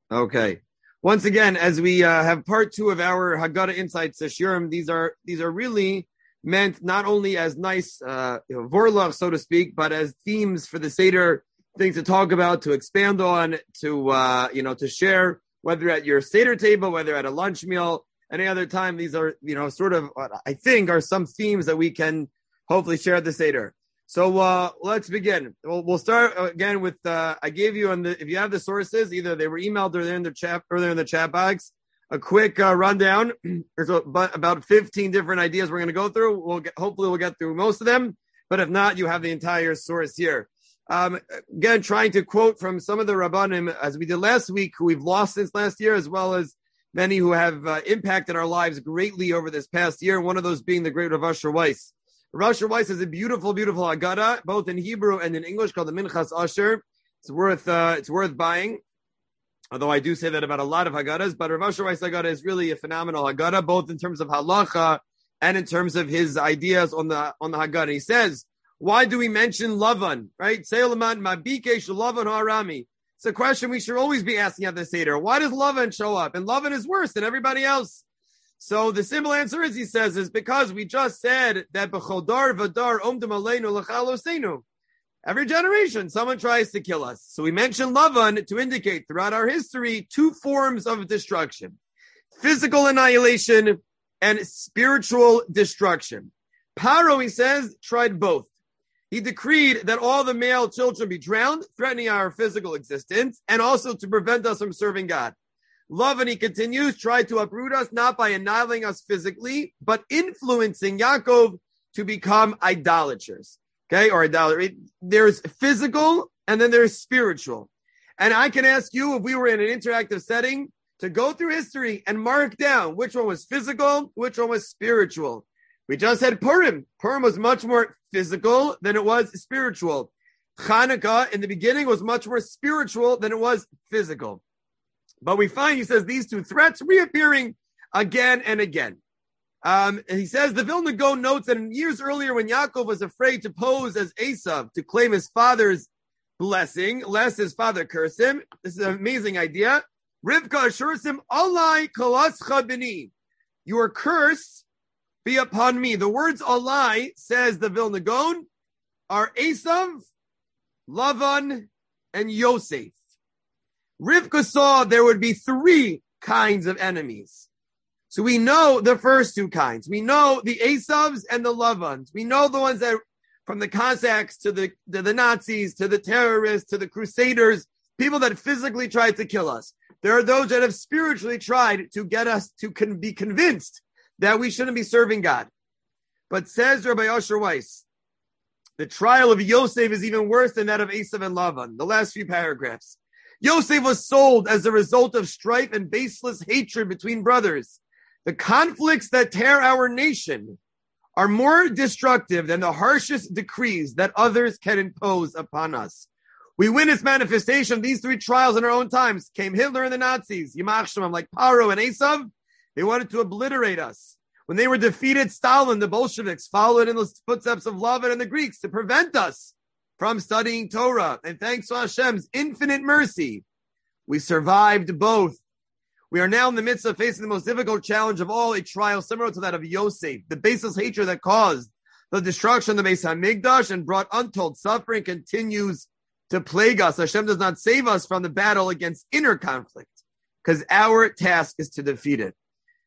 Okay. Once again, as we have part two of our Haggadah Insights Shurim, these are really meant not only as nice vorlach, so to speak, but as themes for the Seder, things to talk about, to expand on, to share, whether at your Seder table, whether at a lunch meal, any other time. These are, sort of, I think, are some themes that we can hopefully share at the Seder. So let's begin. We'll start again with I gave you if you have the sources, either they were emailed or they're in the chat box. A quick rundown. There's about 15 different ideas we're going to go through. Hopefully we'll get through most of them, but if not, you have the entire source here. Again, trying to quote from some of the Rabbanim as we did last week, who we've lost since last year, as well as many who have impacted our lives greatly over this past year. One of those being the great Rav Asher Weiss. Rav Asher Weiss has a beautiful, beautiful Haggadah, both in Hebrew and in English, called the Minchas Asher. It's worth buying. Although I do say that about a lot of Haggadahs, but Rav Asher Weiss Haggadah is really a phenomenal Haggadah, both in terms of halacha and in terms of his ideas on the Haggadah. He says, why do we mention Lavan? Right? It's a question we should always be asking at the Seder. Why does Lavan show up? And Lavan is worse than everybody else. So the simple answer is, he says, is because we just said that b'chodar v'dar omdim aleinu l'chalosenu. Every generation, someone tries to kill us. So we mentioned Lavan to indicate throughout our history two forms of destruction: physical annihilation and spiritual destruction. Paro, he says, tried both. He decreed that all the male children be drowned, threatening our physical existence, and also to prevent us from serving God. Lavan, he continues, tried to uproot us, not by annihilating us physically, but influencing Yaakov to become idolaters. Okay, or idolatry. There's physical and then there's spiritual. And I can ask you, if we were in an interactive setting, to go through history and mark down which one was physical, which one was spiritual. We just had Purim. Purim was much more physical than it was spiritual. Hanukkah, in the beginning, was much more spiritual than it was physical. But we find, he says, these two threats reappearing again and again. And he says, the Vilna Gaon notes that in years earlier, when Yaakov was afraid to pose as Esav, to claim his father's blessing, lest his father curse him. This is an amazing idea. Rivka assures him, Alai kalascha b'ni. Your curse be upon me. The words Alai, says the Vilna Gaon, are Esav, Lavan, and Yosef. Rivka saw there would be three kinds of enemies. So we know the first two kinds. We know the Esavs and the Lavans. We know the ones that, from the Cossacks to the Nazis, to the terrorists, to the Crusaders, people that physically tried to kill us. There are those that have spiritually tried to get us to be convinced that we shouldn't be serving God. But says Rabbi Asher Weiss, the trial of Yosef is even worse than that of Esav and Lavan. The last few paragraphs. Yosef was sold as a result of strife and baseless hatred between brothers. The conflicts that tear our nation are more destructive than the harshest decrees that others can impose upon us. We witness manifestation of these three trials in our own times. Came Hitler and the Nazis, Yimach Shemam, like Paro and Esav. They wanted to obliterate us. When they were defeated, Stalin, the Bolsheviks, followed in the footsteps of Lavan and the Greeks to prevent us from studying Torah. And thanks to Hashem's infinite mercy, we survived both. We are now in the midst of facing the most difficult challenge of all, a trial similar to that of Yosef. The baseless hatred that caused the destruction of the Beis Hamikdash and brought untold suffering continues to plague us. Hashem does not save us from the battle against inner conflict, because our task is to defeat it.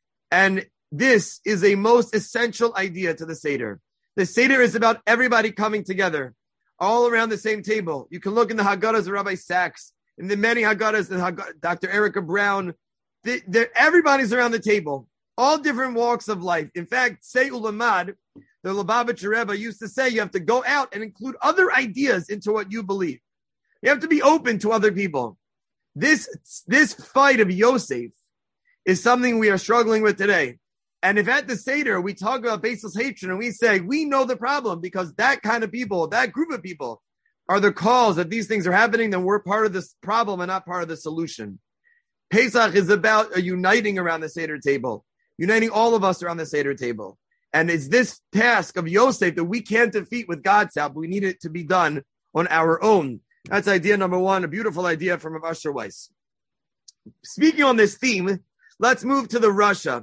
And this is a most essential idea to the Seder. The Seder is about everybody coming together, all around the same table. You can look in the Haggadahs of Rabbi Sachs, in the many Haggadahs, Dr. Erica Brown. Everybody's around the table, all different walks of life. In fact, Say Ulamad, the Lubavitcher Rebbe, used to say you have to go out and include other ideas into what you believe. You have to be open to other people. This fight of Yosef is something we are struggling with today. And if at the Seder we talk about baseless hatred and we say we know the problem because that kind of people, that group of people are the cause that these things are happening, then we're part of this problem and not part of the solution. Pesach is about uniting around the Seder table, uniting all of us around the Seder table. And it's this task of Yosef that we can't defeat with God's help. We need it to be done on our own. That's idea number one, a beautiful idea from Rav Asher Weiss. speaking on this theme, let's move to the Russia.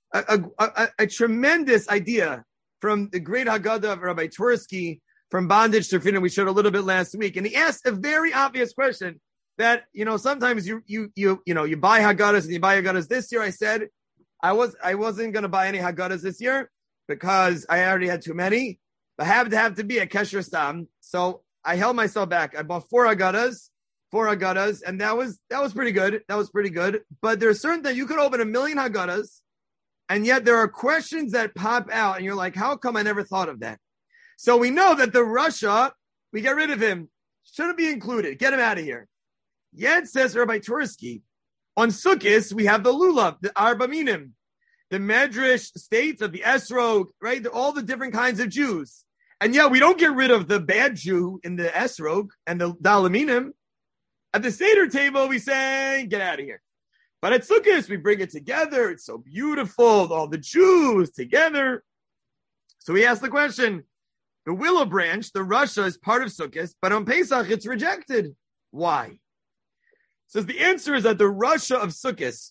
A tremendous idea from the great Haggadah of Rabbi Twersky, from bondage to freedom. We showed a little bit last week, and he asked a very obvious question that, sometimes you buy Haggadahs and you buy Haggadahs. This year I said I wasn't going to buy any Haggadahs this year because I already had too many. I have to be a Kesher Stam. So I held myself back. I bought four Haggadahs, and that was pretty good. That was pretty good. But there's certain that you could open 1 million Haggadahs, and yet there are questions that pop out, and you're like, how come I never thought of that? So we know that the Russia, we get rid of him. Shouldn't be included. Get him out of here. Yet, says Rabbi Twersky, on Sukkot, we have the Lulav, the Arba Minim, the Medrash states of the Esrog, right? All the different kinds of Jews. And yeah, we don't get rid of the bad Jew in the Esrog and the Dalaminim. At the Seder table, we say, get out of here. But at Sukkot, we bring it together. It's so beautiful, all the Jews together. So we ask the question, the willow branch, the Russia, is part of Sukkot, but on Pesach, it's rejected. Why? Says the answer is that the Russia of Sukkot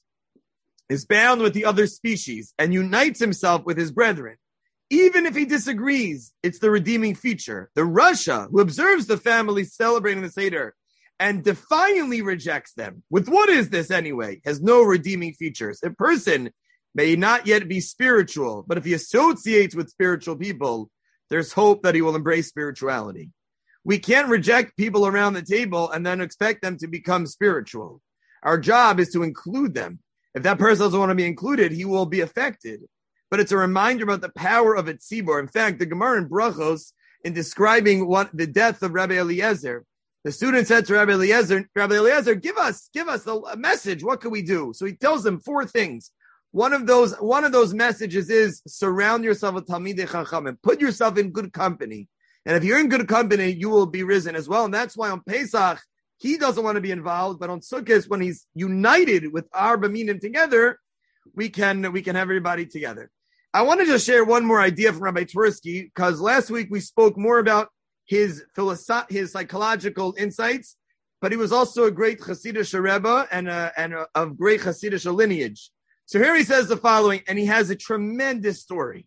is bound with the other species and unites himself with his brethren. Even if he disagrees, it's the redeeming feature. The Russia, who observes the family celebrating the Seder and defiantly rejects them, with what is this anyway, has no redeeming features. A person may not yet be spiritual, but if he associates with spiritual people, there's hope that he will embrace spirituality. We can't reject people around the table and then expect them to become spiritual. Our job is to include them. If that person doesn't want to be included, he will be affected. But it's a reminder about the power of a tzibor. In fact, the Gemara in Brachos, in describing the death of Rabbi Eliezer, the student said to Rabbi Eliezer, give us a message. What can we do? So he tells them 4 things. One of those messages is surround yourself with Talmidei Chachamim. Put yourself in good company. And if you're in good company, you will be risen as well. And that's why on Pesach, he doesn't want to be involved. But on Sukkot, when he's united with Arba Minim together, we can have everybody together. I want to just share one more idea from Rabbi Twersky, because last week we spoke more about his psychological insights, but he was also a great Hasidic Rebbe and of great Hasidic lineage. So here he says the following, and he has a tremendous story.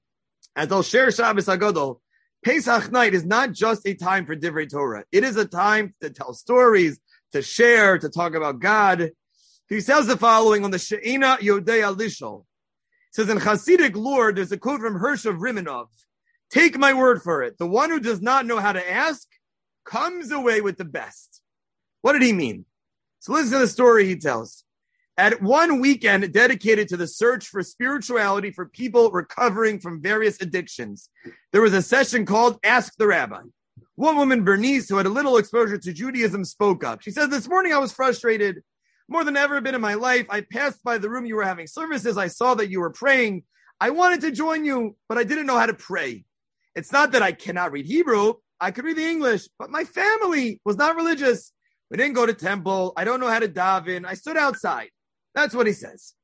As I'll share Shabbos HaGadol, Pesach night is not just a time for Divrei Torah. It is a time to tell stories, to share, to talk about God. He says the following on the She'ina Yodei Alishol. It says in Hasidic lore, there's a quote from Hirsch of Rimanov. Take my word for it. The one who does not know how to ask comes away with the best. What did he mean? So listen to the story he tells. At one weekend dedicated to the search for spirituality for people recovering from various addictions, there was a session called Ask the Rabbi. One woman, Bernice, who had a little exposure to Judaism, spoke up. She said, this morning I was frustrated more than ever been in my life. I passed by the room you were having services. I saw that you were praying. I wanted to join you, but I didn't know how to pray. It's not that I cannot read Hebrew. I could read the English, but my family was not religious. We didn't go to temple. I don't know how to daven. I stood outside. That's what he says.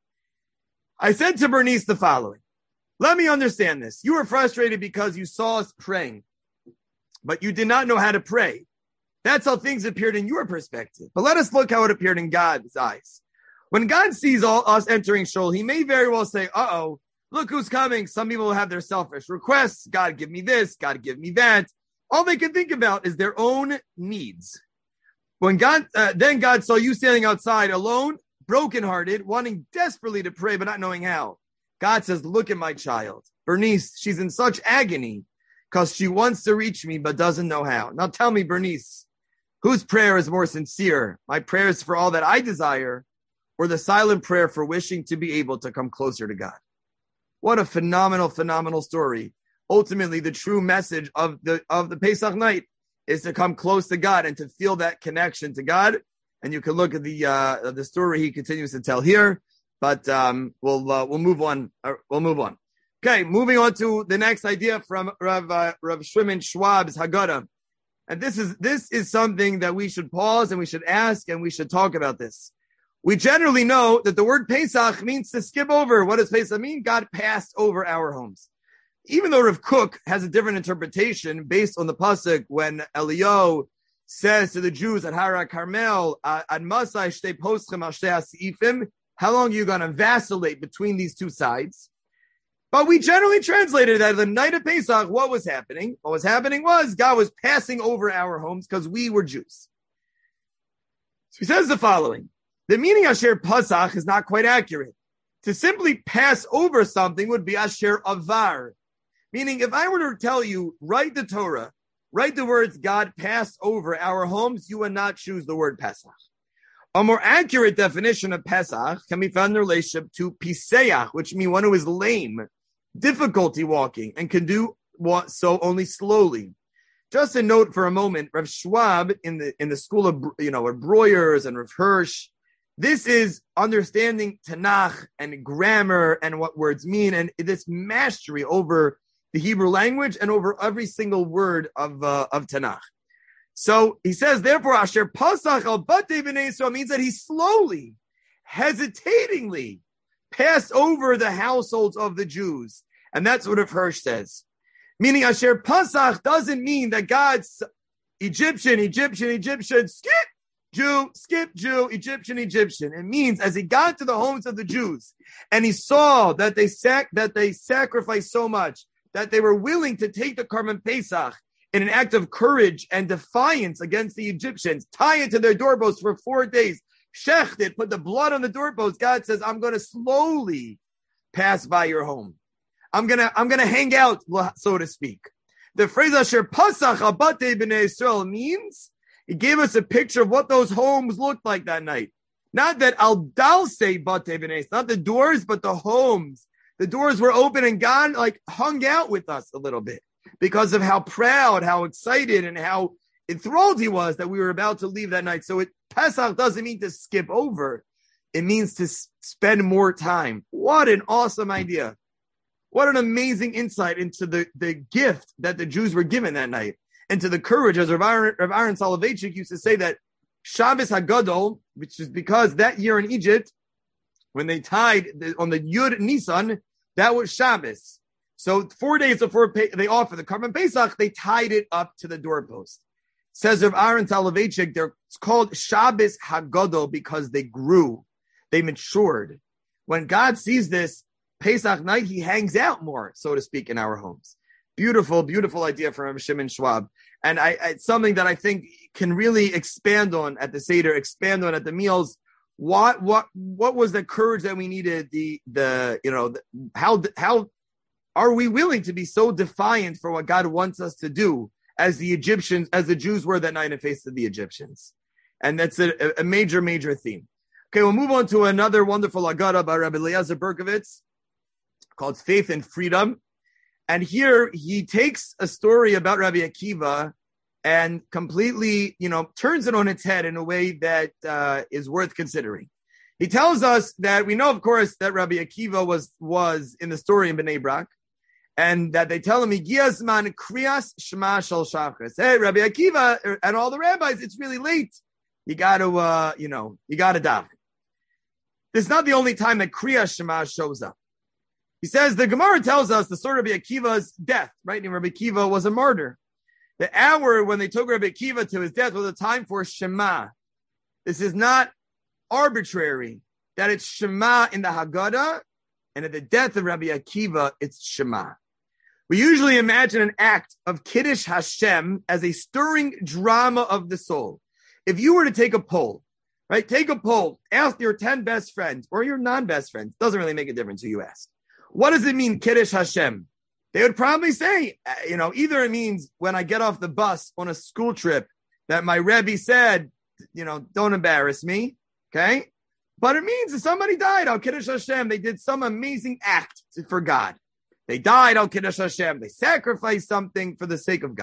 I said to Bernice the following. Let me understand this. You were frustrated because you saw us praying, but you did not know how to pray. That's how things appeared in your perspective. But let us look how it appeared in God's eyes. When God sees all us entering shul, he may very well say, uh-oh, look who's coming. Some people will have their selfish requests. God, give me this. God, give me that. All they can think about is their own needs. When then God saw you standing outside alone, brokenhearted, wanting desperately to pray, but not knowing how. God says, look at my child. Bernice, she's in such agony because she wants to reach me, but doesn't know how. Now tell me, Bernice, whose prayer is more sincere? My prayer is for all that I desire, or the silent prayer for wishing to be able to come closer to God? What a phenomenal, phenomenal story. Ultimately, the true message of the Pesach night is to come close to God and to feel that connection to God. And you can look at the story he continues to tell here, but we'll move on. We'll move on. Okay, moving on to the next idea from Rav Shimon Schwab's Haggadah, and this is something that we should pause and we should ask and we should talk about this. We generally know that the word Pesach means to skip over. What does Pesach mean? God passed over our homes. Even though Rav Kook has a different interpretation based on the pasuk when Eliyahu says to the Jews at Hara Carmel, "Ad Masai Shtei Poschim Al Shtei Ha'Seifim." How long are you going to vacillate between these two sides? But we generally translated that the night of Pesach, what was happening? What was happening was God was passing over our homes because we were Jews. So he says the following. The meaning Asher Pasach is not quite accurate. To simply pass over something would be Asher Avar. Meaning, if I were to tell you, write the Torah, write the words God passed over our homes, you would not choose the word Pesach. A more accurate definition of Pesach can be found in relationship to Piseach, which means one who is lame, difficulty walking, and can do so only slowly. Just a note for a moment, Rav Schwab in the school of Breuers and Rav Hirsch, this is understanding Tanakh and grammar and what words mean, and this mastery over the Hebrew language and over every single word of Tanakh. So he says, therefore, Asher Pasach al Batei Bnei Yisrael means that he slowly, hesitatingly passed over the households of the Jews. And that's what Rav Hirsch says. Meaning Asher Pasach doesn't mean that God's Egyptian, skip Jew, Egyptian. It means as he got to the homes of the Jews and he saw that they sacrificed so much, that they were willing to take the Karban Pesach in an act of courage and defiance against the Egyptians, tie it to their doorposts for 4 days, shecht it, put the blood on the doorposts. God says, I'm going to slowly pass by your home. I'm going to hang out, so to speak. The phrase Asher Pasach Abatei B'nei Yisrael means he gave us a picture of what those homes looked like that night. Not that Al Dalsei Batei B'nei Yisrael, not the doors, but the homes. The doors were open and God hung out with us a little bit, because of how proud, how excited, and how enthralled he was that we were about to leave that night. So Pesach doesn't mean to skip over. It means to spend more time. What an awesome idea. What an amazing insight into the gift that the Jews were given that night, and to the courage, as Rav Aaron Soloveitchik used to say, that Shabbos HaGadol, which is because that year in Egypt, when they tied on the Yud Nisan, that was Shabbos. So 4 days before they offered the Karban Pesach, they tied it up to the doorpost. Says Rav Aaron Soloveitchik, it's called Shabbos HaGadol because they grew, they matured. When God sees this Pesach night, he hangs out more, so to speak, in our homes. Beautiful, beautiful idea from Rav Shimon Schwab. And it's something that I think can really expand on at the Seder, expand on at the meals. What was the courage that we needed? How are we willing to be so defiant for what God wants us to do as the Jews were that night in face of the Egyptians? And that's a major, major theme. Okay, we'll move on to another wonderful Agada by Rabbi Eliezer Berkovitz called Faith and Freedom. And here he takes a story about Rabbi Akiva and completely, turns it on its head in a way that is worth considering. He tells us that we know, of course, that Rabbi Akiva was in the story in Bnei Brak, and that they tell him, Giasman Kriyas Shema Shal Shachris. Hey, Rabbi Akiva and all the rabbis, it's really late. You got to daven. This is not the only time that Kriyas Shema shows up. He says, the Gemara tells us the story of Rabbi Akiva's death, right? And Rabbi Akiva was a martyr. The hour when they took Rabbi Akiva to his death was a time for Shema. This is not arbitrary, that it's Shema in the Haggadah, and at the death of Rabbi Akiva, it's Shema. We usually imagine an act of Kiddush Hashem as a stirring drama of the soul. If you were to take a poll, right? Take a poll, ask your 10 best friends or your non-best friends. Doesn't really make a difference who you ask. What does it mean, Kiddush Hashem? They would probably say, either it means when I get off the bus on a school trip that my Rebbe said, don't embarrass me, okay? But it means if somebody died, al Kiddush Hashem, they did some amazing act for God. They died, al Kiddush Hashem. They sacrificed something for the sake of God.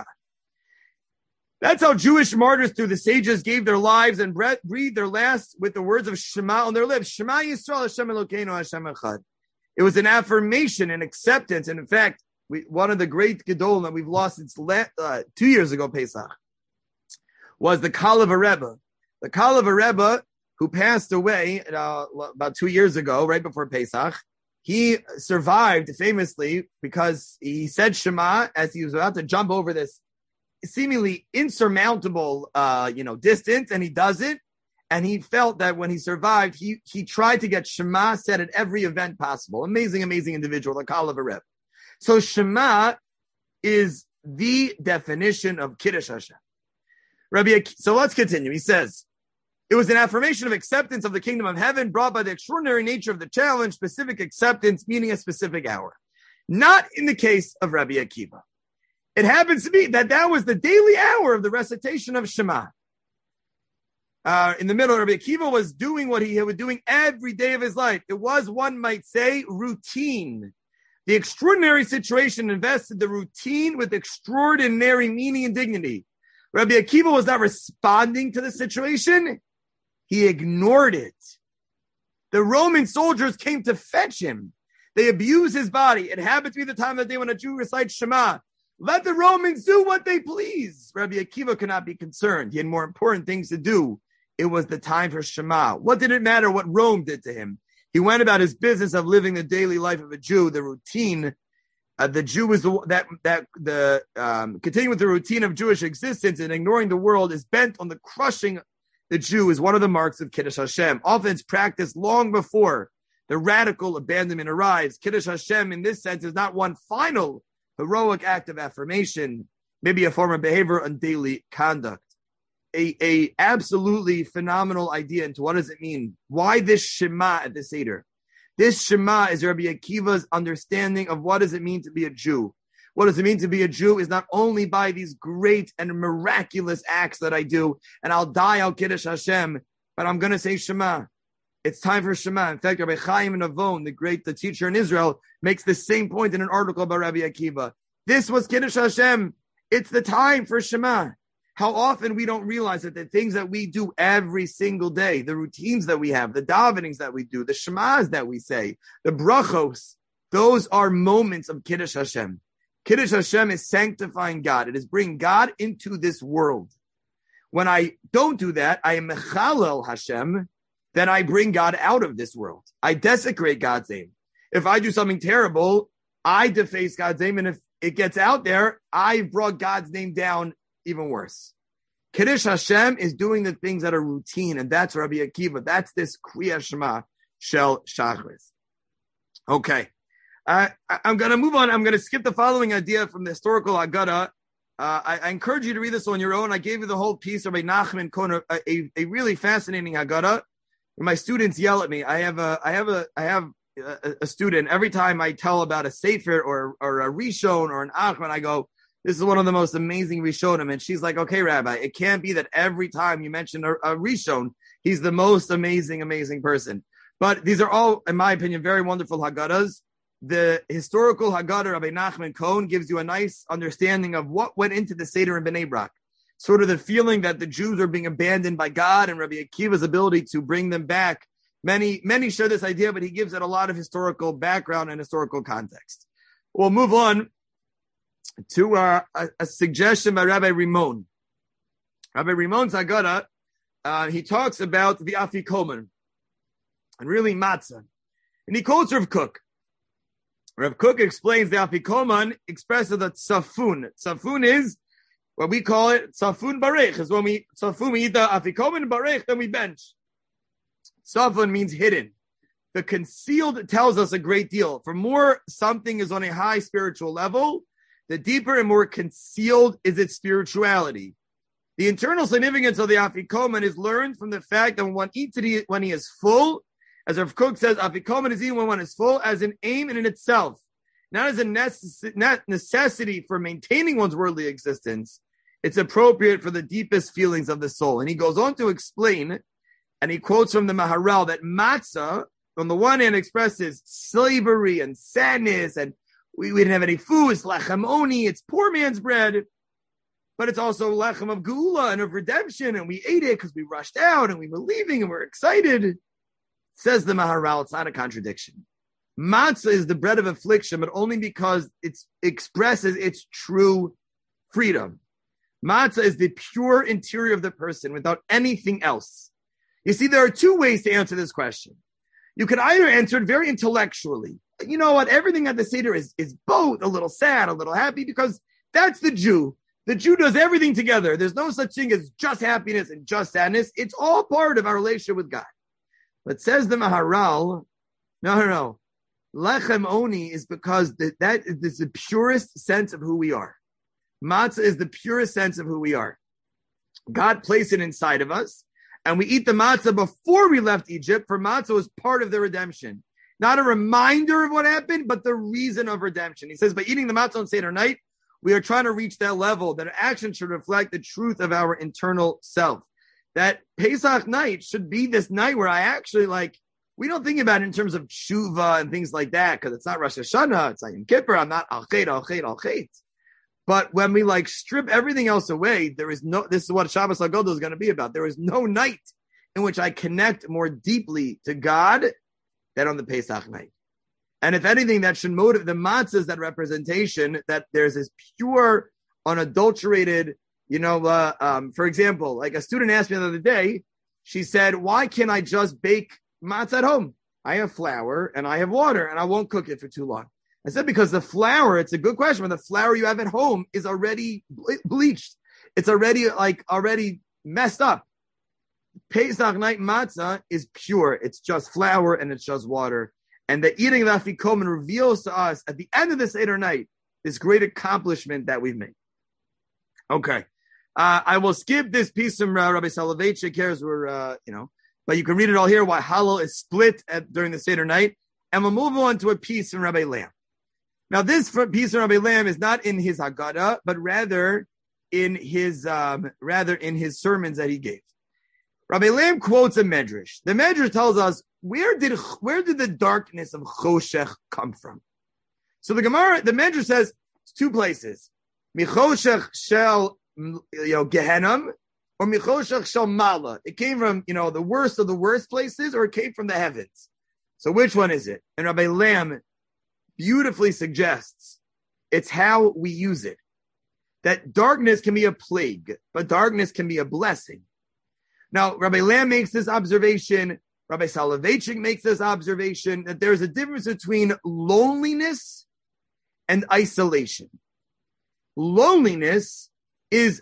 That's how Jewish martyrs through the sages gave their lives and breathed their last with the words of Shema on their lips. Shema Yisrael Hashem Elokeinu Hashem Echad. It was an affirmation and acceptance. And in fact, one of the great Gedolim that we've lost since 2 years ago, Pesach, was the Kalev Rebbe. The Kalev Rebbe, who passed away about 2 years ago, right before Pesach, he survived famously because he said Shema as he was about to jump over this seemingly insurmountable, distance, and he does it. And he felt that when he survived, he tried to get Shema said at every event possible. Amazing, amazing individual, the Kal of a Reb. So Shema is the definition of Kiddush Hashem. So let's continue. He says, it was an affirmation of acceptance of the kingdom of heaven brought by the extraordinary nature of the challenge, specific acceptance, meaning a specific hour. Not in the case of Rabbi Akiva. It happens to be that was the daily hour of the recitation of Shema. In the middle, Rabbi Akiva was doing what he was doing every day of his life. It was, one might say, routine. The extraordinary situation invested the routine with extraordinary meaning and dignity. Rabbi Akiva was not responding to the situation. He ignored it. The Roman soldiers came to fetch him. They abused his body. It happened to be the time of the day when a Jew recites Shema. Let the Romans do what they please. Rabbi Akiva could not be concerned. He had more important things to do. It was the time for Shema. What did it matter what Rome did to him? He went about his business of living the daily life of a Jew, the routine. The Jew is continuing with the routine of Jewish existence and ignoring the world is bent on the crushing the Jew is one of the marks of Kiddush Hashem. Often it's practiced long before the radical abandonment arrives. Kiddush Hashem in this sense is not one final heroic act of affirmation, maybe a form of behavior and daily conduct. A absolutely phenomenal idea into what does it mean? Why this Shema at the Seder? This Shema is Rabbi Akiva's understanding of what does it mean to be a Jew. What does it mean to be a Jew is not only by these great and miraculous acts that I do, and I'll die al Kiddush Hashem, but I'm going to say Shema. It's time for Shema. In fact, Rabbi Chaim Navon, the teacher in Israel, makes the same point in an article about Rabbi Akiva. This was Kiddush Hashem. It's the time for Shema. How often we don't realize that the things that we do every single day, the routines that we have, the davenings that we do, the Shemas that we say, the brachos, those are moments of Kiddush Hashem. Kiddush Hashem is sanctifying God. It is bringing God into this world. When I don't do that, I am mechalel Hashem, then I bring God out of this world. I desecrate God's name. If I do something terrible, I deface God's name, and if it gets out there, I've brought God's name down even worse. Kiddush Hashem is doing the things that are routine, and that's Rabbi Akiva. That's this Kriya Shema Shel Shachris. Okay. I'm going to move on. I'm going to skip the following idea from the historical Haggadah. I encourage you to read this on your own. I gave you the whole piece of Nachman Cohen, a really fascinating Haggadah. My students yell at me. I have a student. Every time I tell about a Sefer or a Rishon or an Achman, I go, this is one of the most amazing Rishonim. And she's like, okay, Rabbi, it can't be that every time you mention a Rishon, he's the most amazing person. But these are all, in my opinion, very wonderful Haggadahs. The historical Haggadah Rabbi Nachman Cohen gives you a nice understanding of what went into the Seder in Bnei Brak. Sort of the feeling that the Jews are being abandoned by God and Rabbi Akiva's ability to bring them back. Many share this idea, but he gives it a lot of historical background and historical context. We'll move on to a suggestion by Rabbi Rimon. Rabbi Rimon's Haggadah, he talks about the Afikoman and really matzah. And he quotes Rav Kook. Rav Kook explains the Afikoman expresses the tzafun. Tzafun is what we call it tzafun barech. Is when we eat the Afikoman barech, then we bench. Tzafun means hidden. The concealed tells us a great deal. For more something is on a high spiritual level, the deeper and more concealed is its spirituality. The internal significance of the Afikoman is learned from the fact that when one eats it when he is full, as Rav Kook says, Afikoman is eaten when one is full as an aim in itself, not as a necessity for maintaining one's worldly existence. It's appropriate for the deepest feelings of the soul. And he goes on to explain, and he quotes from the Maharal, that matzah, on the one hand, expresses slavery and sadness, and we didn't have any food, it's lechem oni, it's poor man's bread, but it's also lechem of geula and of redemption, and we ate it because we rushed out, and we were leaving, and we're excited. Says the Maharal, it's not a contradiction. Matzah is the bread of affliction, but only because it expresses its true freedom. Matzah is the pure interior of the person without anything else. You see, there are two ways to answer this question. You could either answer it very intellectually. You know what? Everything at the Seder is both a little sad, a little happy, because that's the Jew. The Jew does everything together. There's no such thing as just happiness and just sadness. It's all part of our relationship with God. But says the Maharal, no. Lechem Oni is because that is the purest sense of who we are. Matzah is the purest sense of who we are. God placed it inside of us, and we eat the matzah before we left Egypt, for matzah was part of the redemption. Not a reminder of what happened, but the reason of redemption. He says, by eating the matzah on Seder night, we are trying to reach that level, that our action should reflect the truth of our internal self. That Pesach night should be this night where I actually we don't think about it in terms of tshuva and things like that, because it's not Rosh Hashanah, it's not Yom Kippur, I'm not al-chet. But when we strip everything else away, this is what Shabbos HaGodol is going to be about. There is no night in which I connect more deeply to God than on the Pesach night. And if anything, that should motivate the matzah is that representation that there's this pure, unadulterated, for example, like a student asked me the other day, she said, why can't I just bake matzah at home? I have flour and I have water and I won't cook it for too long. I said, because the flour, it's a good question, but the flour you have at home is already bleached. It's already messed up. Pesach night matzah is pure. It's just flour and it's just water. And the eating of Afikomen reveals to us at the end of the Seder night this great accomplishment that we've made. Okay. I will skip this piece from Rabbi Soloveitchik here as but you can read it all here, why Hallel is split during the Seder night. And we'll move on to a piece from Rabbi Lamb. Now, this piece from Rabbi Lamb is not in his Haggadah, but rather in his sermons that he gave. Rabbi Lamb quotes a Medrash. The Medrash tells us, where did the darkness of Choshech come from? So the Medrash says it's two places. Michoshech shel Gehenam, or Michoshech shel Mala. It came from, the worst of the worst places, or it came from the heavens. So which one is it? And Rabbi Lamb beautifully suggests it's how we use it. That darkness can be a plague, but darkness can be a blessing. Now, Rabbi Lamb makes this observation, Rabbi Soloveitchik makes this observation, that there's a difference between loneliness and isolation. Loneliness is,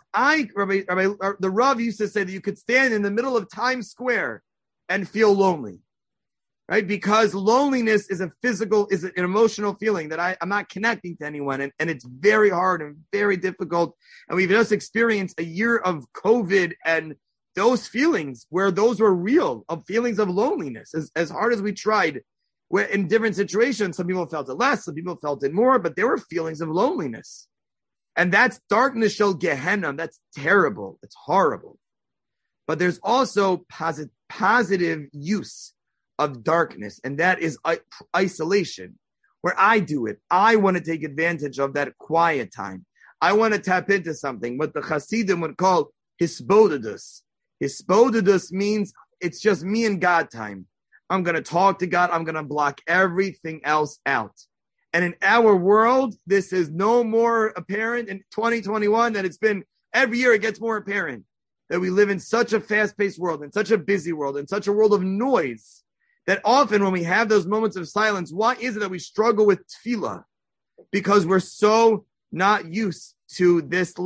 the Rav used to say that you could stand in the middle of Times Square and feel lonely, right? Because loneliness is an emotional feeling that I'm not connecting to anyone, and it's very hard and very difficult. And we've just experienced a year of COVID and those feelings where those were real, of feelings of loneliness, as hard as we tried. Where in different situations, some people felt it less, some people felt it more, but there were feelings of loneliness. And that's darkness shel Gehenna. That's terrible. It's horrible. But there's also positive use of darkness, and that is isolation, where I do it. I want to take advantage of that quiet time. I want to tap into something, what the Hasidim would call hisbodedus. Hisbodedus means it's just me and God time. I'm going to talk to God. I'm going to block everything else out. And in our world, this is no more apparent in 2021 than it's been every year. It gets more apparent that we live in such a fast-paced world, in such a busy world, in such a world of noise, that often when we have those moments of silence, why is it that we struggle with tefillah? Because we're so not used to this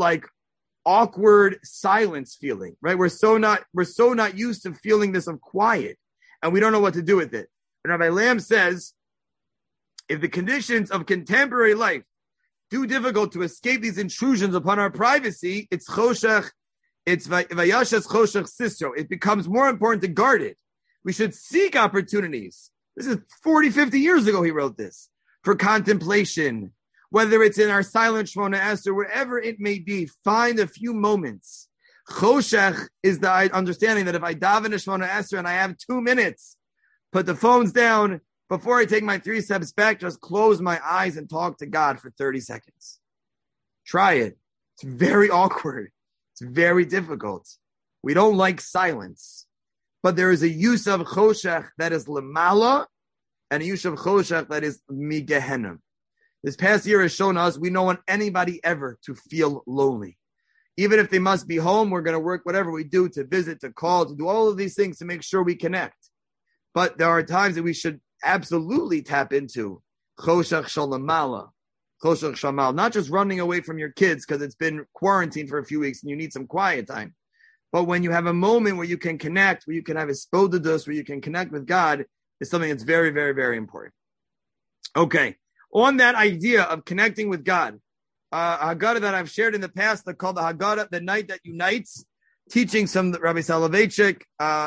awkward silence feeling, right? We're so not used to feeling this of quiet, and we don't know what to do with it. And Rabbi Lamb says, if the conditions of contemporary life do difficult to escape these intrusions upon our privacy, it's choshech, it's vayashes choshech sisro. It becomes more important to guard it. We should seek opportunities. This is 40, 50 years ago he wrote this, for contemplation, whether it's in our silent Shemona Esther, wherever it may be, find a few moments. Choshech is the understanding that if I daven a Shemona Esther and I have 2 minutes, put the phones down, before I take my 3 steps back, just close my eyes and talk to God for 30 seconds. Try it. It's very awkward. It's very difficult. We don't like silence. But there is a use of choshech that is lemala and a use of choshech that is migehenim. This past year has shown us we don't want anybody ever to feel lonely. Even if they must be home, we're going to work whatever we do to visit, to call, to do all of these things to make sure we connect. But there are times that we should absolutely tap into choshech shel lemala, Not just running away from your kids because it's been quarantined for a few weeks and you need some quiet time. But when you have a moment where you can connect, where you can have a spodadus, where you can connect with God, is something that's very, very, very important. Okay. On that idea of connecting with God, a Haggadah that I've shared in the past, called the Haggadah, the night that unites, teaching some Rabbi Soloveitchik,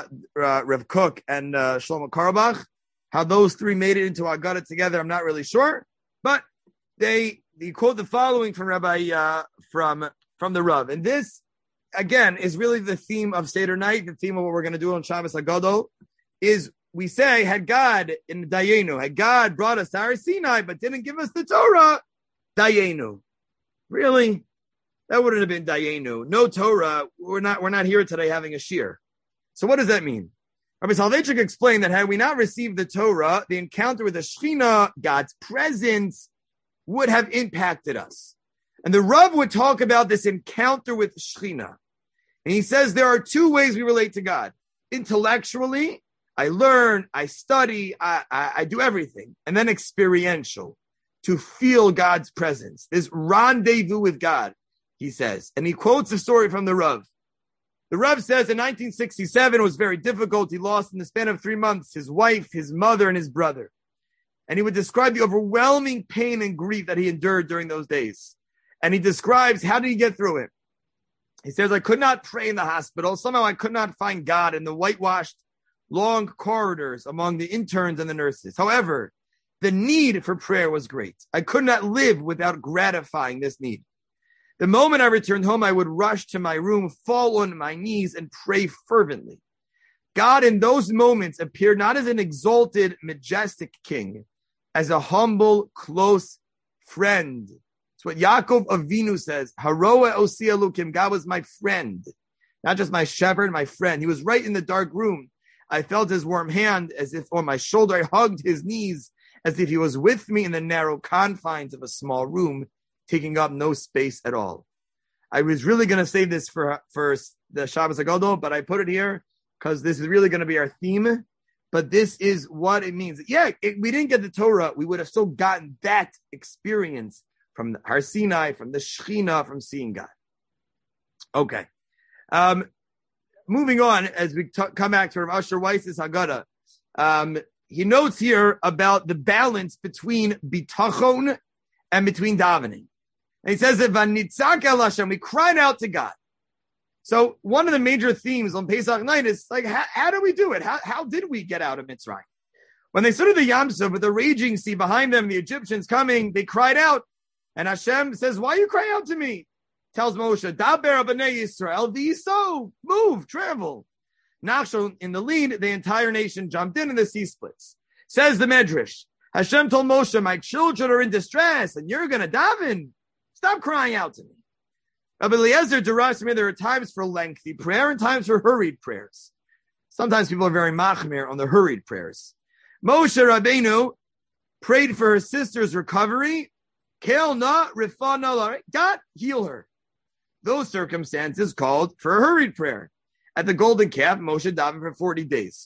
Rav Kook, and Shlomo Karlbach. How those three made it into Haggadah together, I'm not really sure. But they quote the following from Rabbi from the Rav. And this, again, is really the theme of Seder night, the theme of what we're going to do on Shabbos Haggadah, is we say, had God in Dayenu, had God brought us to Har Sinai, but didn't give us the Torah, Dayenu. Really? That wouldn't have been Dayenu. No Torah. We're not here today having a shir. So what does that mean? Rabbi Soloveitchik explained that had we not received the Torah, the encounter with the Shekhinah, God's presence, would have impacted us. And the Rav would talk about this encounter with Shekhinah. And he says there are two ways we relate to God. Intellectually, I learn, I study, I do everything. And then experiential, to feel God's presence. This rendezvous with God, he says. And he quotes a story from the Rav. The Rav says in 1967, it was very difficult. He lost in the span of 3 months his wife, his mother, and his brother. And he would describe the overwhelming pain and grief that he endured during those days. And he describes, how did he get through it? He says, I could not pray in the hospital. Somehow I could not find God in the whitewashed long corridors among the interns and the nurses. However, the need for prayer was great. I could not live without gratifying this need. The moment I returned home, I would rush to my room, fall on my knees, and pray fervently. God in those moments appeared not as an exalted, majestic king, as a humble, close friend. It's what Yaakov Avinu says, Haroa Osi Elukim, God was my friend, not just my shepherd, my friend. He was right in the dark room. I felt his warm hand as if on my shoulder. I hugged his knees as if he was with me in the narrow confines of a small room, taking up no space at all. I was really going to save this for the Shabbos Haggadah, but I put it here because this is really going to be our theme. But this is what it means. Yeah, we didn't get the Torah. We would have still gotten that experience from Har Sinai, from the Shekhinah, from seeing God. Okay. Moving on, as we come back to Rav Asher Weiss's Haggadah, he notes here about the balance between bitachon and between davening. And he says that v'nitzak el Hashem, we cried out to God. So one of the major themes on Pesach night is like, how do we do it? How did we get out of Mitzrayim? When they stood at the Yam Suf with the raging sea behind them, the Egyptians coming, they cried out. And Hashem says, why you cry out to me? Tells Moshe, Daber b'nei Yisrael, v'yiso, move, travel. Nachshon in the lead, the entire nation jumped in and the sea splits. Says the Medrash, Hashem told Moshe, my children are in distress and you're going to daven. Stop crying out to me. Rabbi Eliezer derives from me, there are times for lengthy prayer and times for hurried prayers. Sometimes people are very machmir on the hurried prayers. Moshe Rabbeinu prayed for her sister's recovery. Kel na rifana, God, heal her. Those circumstances called for a hurried prayer. At the Golden Calf, Moshe davened for 40 days.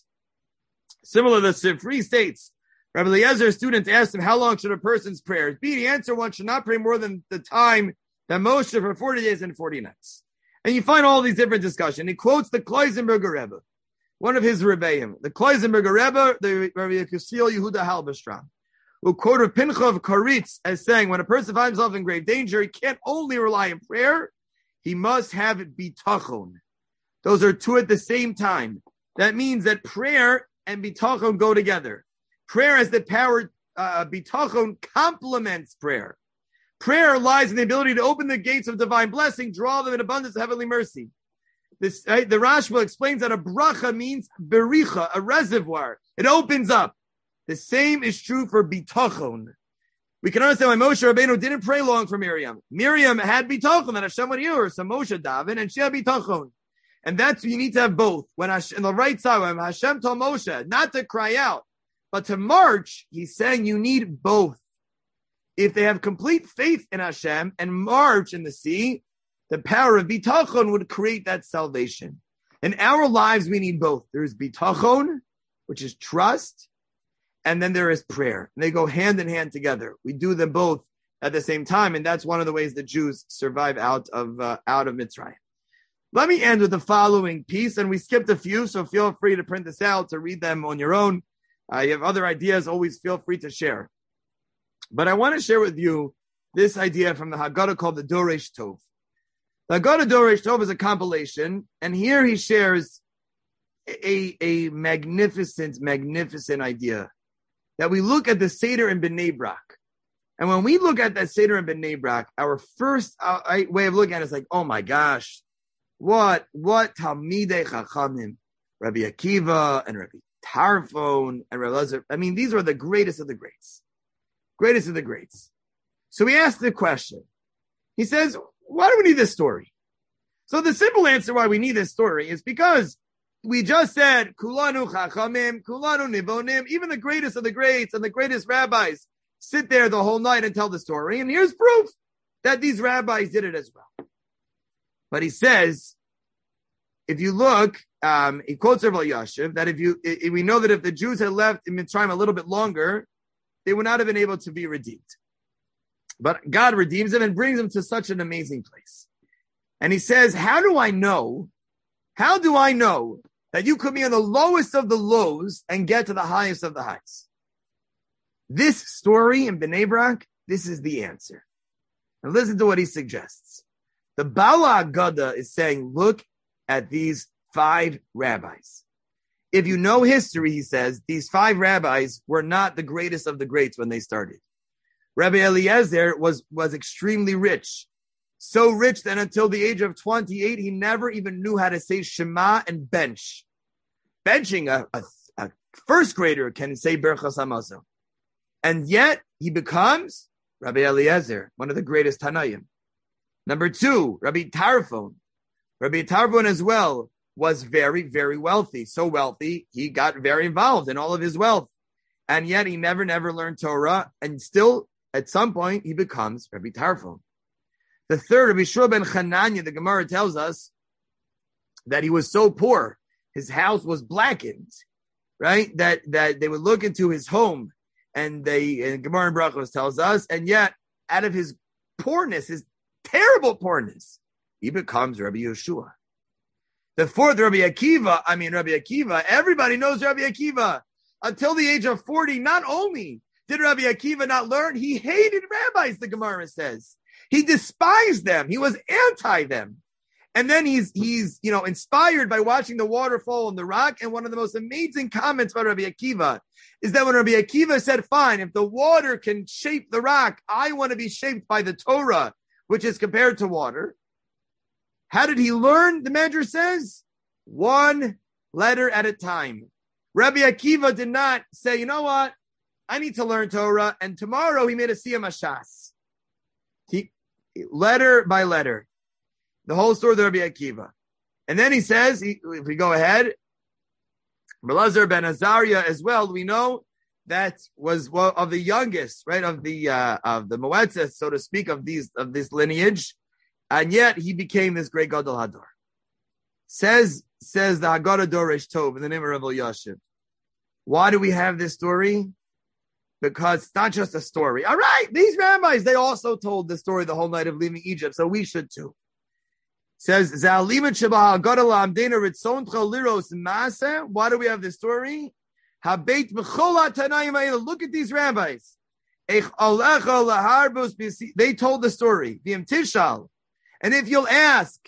Similar to the Sifri states, Rabbi Eliezer's students asked him, how long should a person's prayers be? The answer, one should not pray more than the time that Moshe for 40 days and 40 nights. And you find all these different discussions. He quotes the Kloisenberger Rebbe, one of his Rebbeim. The Kloisenberger Rebbe, the Rabbi Yekusiel Yehuda Halberstram, who quoted Pincha of Koritz as saying, when a person finds himself in grave danger, he can't only rely on prayer, he must have bitachon. Those are two at the same time. That means that prayer and bitachon go together. Prayer has the power, bitachon complements prayer. Prayer lies in the ability to open the gates of divine blessing, draw them in abundance of heavenly mercy. The Rashba explains that a bracha means bericha, a reservoir. It opens up. The same is true for bitachon. We can understand why Moshe Rabbeinu didn't pray long for Miriam. Miriam had bitachon that Hashem would hear her, so Moshe davened and she had bitachon. And that's you need to have both. When in the right side, when Hashem told Moshe not to cry out, but to march, he's saying you need both. If they have complete faith in Hashem and march in the sea, the power of bitachon would create that salvation. In our lives, we need both. There is bitachon, which is trust, and then there is prayer. And they go hand in hand together. We do them both at the same time, and that's one of the ways the Jews survive out of Mitzrayim. Let me end with the following piece, and we skipped a few, so feel free to print this out to read them on your own. You have other ideas, always feel free to share. But I want to share with you this idea from the Haggadah called the Doresh Tov. The Haggadah Doresh Tov is a compilation, and here he shares a magnificent idea that we look at the Seder in Bnei Brak. And when we look at that Seder in Bnei Brak, our first way of looking at it is like, oh my gosh, what Talmidei Chachamim, Rabbi Akiva and Rabbi Tarfon and Rabbi Elazar. I mean, these were the greatest of the greats. Greatest of the greats. So we asked the question. He says, why do we need this story? So the simple answer why we need this story is because we just said, Kulanu Chachamim, Kulanu Nibonim, even the greatest of the greats and the greatest rabbis sit there the whole night and tell the story. And here's proof that these rabbis did it as well. But he says, if you look, he quotes Rav Elyashiv, that we know that if the Jews had left in Mitzrayim a little bit longer, they would not have been able to be redeemed. But God redeems them and brings them to such an amazing place. And he says, how do I know that you could be on the lowest of the lows and get to the highest of the heights? This story in Bnei Brak, this is the answer. And listen to what he suggests. The Bala Haggadah is saying, look at these 5 rabbis. If you know history, he says, these 5 rabbis were not the greatest of the greats when they started. Rabbi Eliezer was extremely rich. So rich that until the age of 28, he never even knew how to say Shema and bench. Benching, a first grader can say Berchas Hamazon. And yet, he becomes Rabbi Eliezer, one of the greatest Tanaim. Number 2, Rabbi Tarfon. Rabbi Tarfon as well was very, very wealthy. So wealthy, he got very involved in all of his wealth. And yet, he never learned Torah. And still, at some point, he becomes Rabbi Tarfon. The third, Rabbi Shua ben Chananya, the Gemara tells us that he was so poor, his house was blackened, right? That they would look into his home, and Gemara in Brachos tells us, and yet, out of his poorness, his terrible poorness, he becomes Rabbi Yeshua. The fourth, Rabbi Akiva, everybody knows Rabbi Akiva. Until the age of 40, not only did Rabbi Akiva not learn, he hated rabbis, the Gemara says. He despised them. He was anti them. And then he's inspired by watching the waterfall on the rock. And one of the most amazing comments about Rabbi Akiva is that when Rabbi Akiva said, fine, if the water can shape the rock, I want to be shaped by the Torah, which is compared to water. How did he learn? The Medrash says, 1 letter at a time. Rabbi Akiva did not say, you know what? I need to learn Torah. And tomorrow he made a Siyam Hashas. Letter by letter. The whole story of Rabbi Akiva. And then he says, if we go ahead, Elazar ben Azariah as well, we know that was of the youngest, right, of the Moetzes, so to speak, of this lineage. And yet he became this great Gadol Hador. Says the Haggadah Doresh Tov in the name of Rav Elyashiv. Why do we have this story? Because it's not just a story. All right, these rabbis, they also told the story the whole night of leaving Egypt, so we should too. Says, why do we have this story? Look at these rabbis. They told the story. And if you'll ask,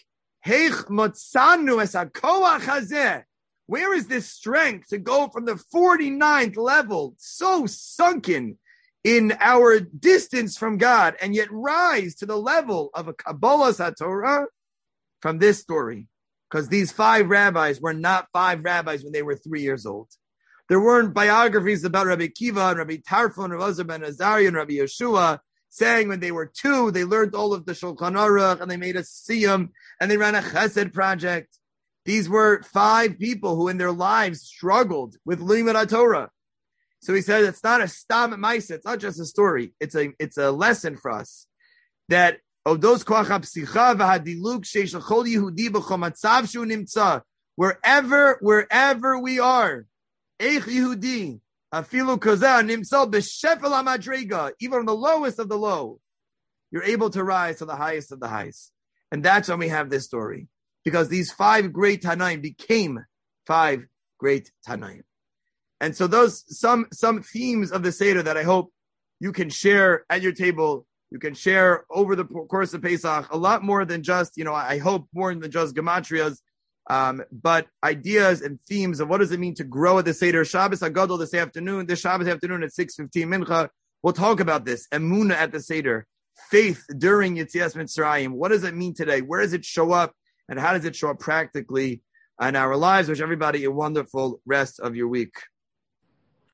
where is this strength to go from the 49th level, so sunken in our distance from God, and yet rise to the level of a Kabbalah HaTorah? From this story. Because these 5 rabbis were not 5 rabbis when they were 3 years old. There weren't biographies about Rabbi Akiva and Rabbi Tarfon, Rabbi Elazar ben Azariah, and Rabbi Yeshua saying when they were 2, they learned all of the Shulchan Aruch, and they made a Siyam, and they ran a Chesed project. These were 5 people who in their lives struggled with Limud HaTorah. So he said it's not a stam ma'aseh, it's not just a story. It's a lesson for us that wherever we are, even on the lowest of the low, you're able to rise to the highest of the highest. And that's when we have this story. Because these 5 great Tanaim became 5 great Tanaim. And so those some themes of the Seder that I hope you can share at your table, you can share over the course of Pesach, a lot more than just, I hope more than just gematrias, but ideas and themes of what does it mean to grow at the Seder. Shabbos HaGadol this Shabbos afternoon at 6:15 Mincha, we'll talk about this. Emunah at the Seder, faith during Yetzias Mitzrayim. What does it mean today? Where does it show up? And how does it show up practically in our lives? Wish everybody a wonderful rest of your week.